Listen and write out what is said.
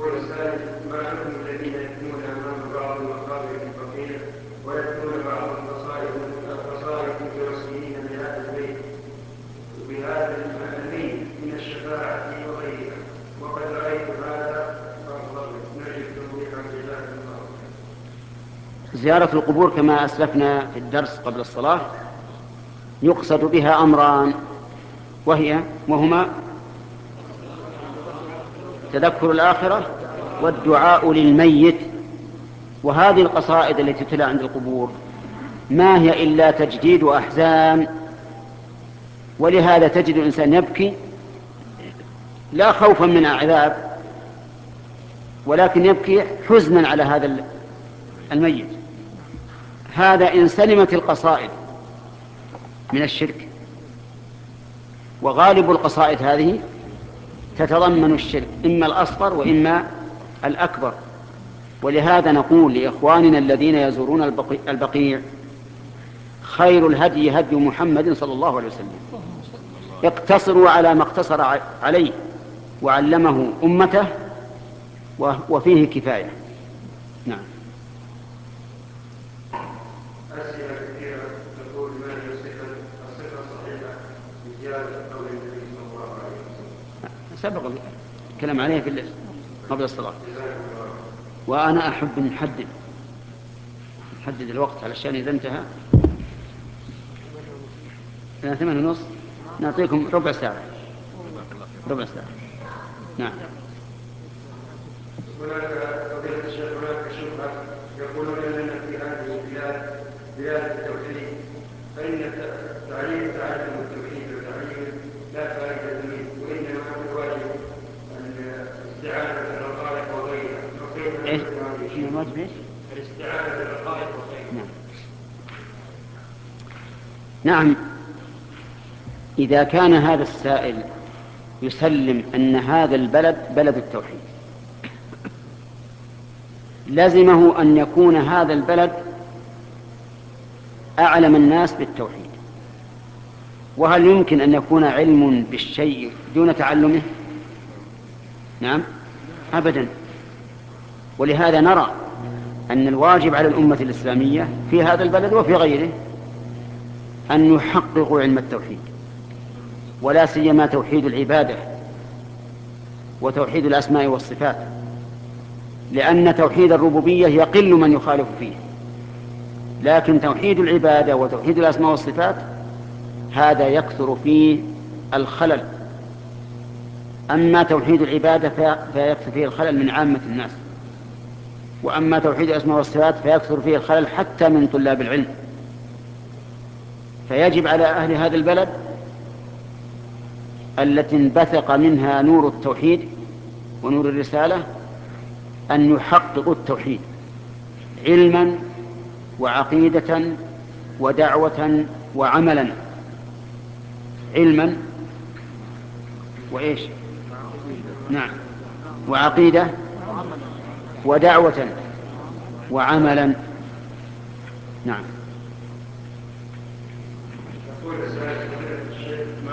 والسائل ما حكم الذين يكتمون امام بعض المقابر الفقير ويكتمون بعض القصائد المتوسلين بهذا البيت وبهذا الميت من الشفاعه وغيرها، وقد رايت هذا نجد توضيحا جزاك الله. زيارة القبور كما أسلفنا في الدرس قبل الصلاة يقصد بها أمران، وهما تذكر الآخرة والدعاء للميت. وهذه القصائد التي تتلى عند القبور ما هي إلا تجديد أحزان، ولهذا تجد الإنسان يبكي لا خوفا من عذاب، ولكن يبكي حزنا على هذا الميت. هذا إن سلمت القصائد من الشرك، وغالب القصائد هذه تتضمن الشرك إما الأصغر وإما الأكبر. ولهذا نقول لإخواننا الذين يزورون البقيع خير الهدي هدي محمد صلى الله عليه وسلم، اقتصروا على ما اقتصر عليه وعلمه أمته وفيه كفاية. نعم. أسئلة كثيرة تقول ما هي الصفة الصحيحة لزيادة قول النبي صلى الله عليه وسلم؟ سبق الكلام عليه قبل الصلاة. وأنا أحب نحدد الوقت علشان إذا انتهى 8:30 نعطيكم ربع ساعة. نعم. هناك فضيلة الشيخ هناك شبهة يقولون أننا في هذه بلاد التوحيد، فإن تعليم التوحيد والتعليم لا فائدة منه، وإنما هو الواجب الاستعانة بالرقائق وغيرها. إيش؟ الواجب إيش؟ الاستعانة بالرقائق وغيرها. نعم. إذا كان هذا السائل يسلم أن هذا البلد بلد التوحيد، لزمه أن يكون هذا البلد أعلم الناس بالتوحيد. وهل يمكن أن يكون علم بالشيء دون تعلمه؟ نعم، أبدا. ولهذا نرى أن الواجب على الأمة الإسلامية في هذا البلد وفي غيره أن يحققوا علم التوحيد، ولا سيما توحيد العبادة وتوحيد الأسماء والصفات، لأن توحيد الربوبية يقل من يخالف فيه، لكن توحيد العبادة وتوحيد الأسماء والصفات هذا يكثر فيه الخلل. أما توحيد العبادة فيكثر فيه الخلل من عامة الناس، وأما توحيد الأسماء والصفات فيكثر فيه الخلل حتى من طلاب العلم. فيجب على أهل هذا البلد التي انبثق منها نور التوحيد ونور الرسالة أن يحققوا التوحيد علما وعقيدة ودعوة وعملا. علما وإيش؟ نعم، وعقيدة ودعوة وعملا. نعم. يقول السائل